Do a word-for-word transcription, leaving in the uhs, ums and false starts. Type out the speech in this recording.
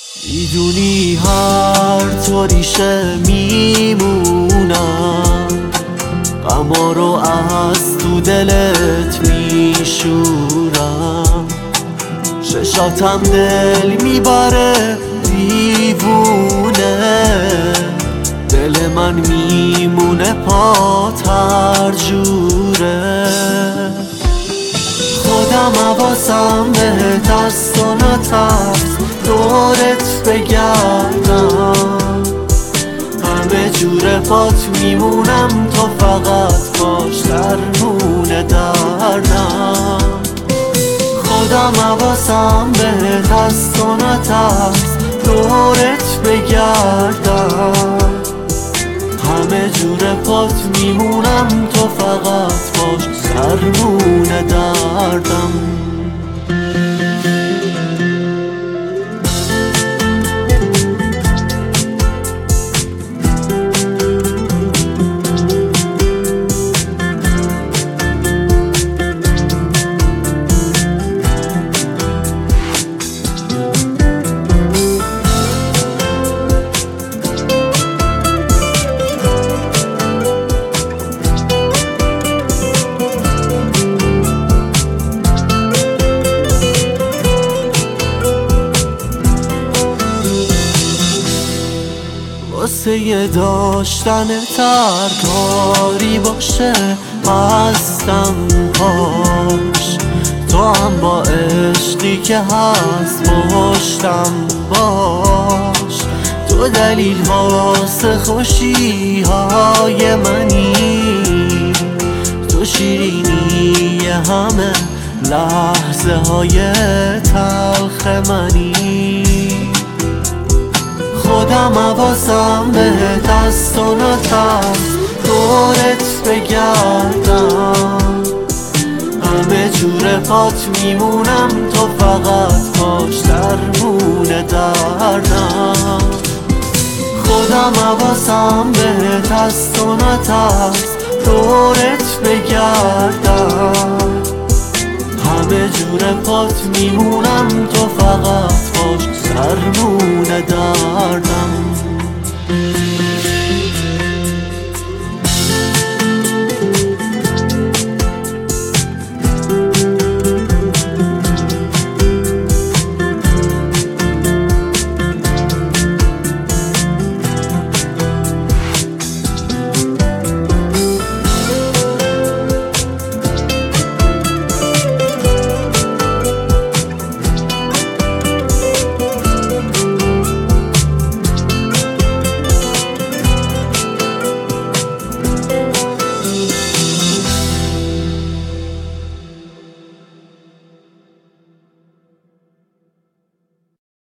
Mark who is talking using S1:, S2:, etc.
S1: میدونی هر طوریشه میمونم، غما رو از تو دلت میشورم. چشاتم دل میبره دیوونه، دل من میمونه پاتر جوره. خودم حواسم بهت است و نترس دورت بگردم، همه جوره پات میمونم تو فقط باش درمون دردم. خودم حواسم بهت است و نترس دورت بگردم، همه جوره پات میمونم تو فقط باش درمون دردم. واسه یه داشتن ترکاری باشه هستم پاش، تو هم با عشقی که هست پشتم باش. تو دلیل واسه خوشی های منی، تو شیرینی همه لحظه های تلخ منی. خودم حواسم بهت است و نترس دورت بگردم، همه جوره پات میمونم تو فقط باش درمون دردم. خودم حواسم بهت است و نترس دورت بگردم، همه جوره پات میمونم تو فقط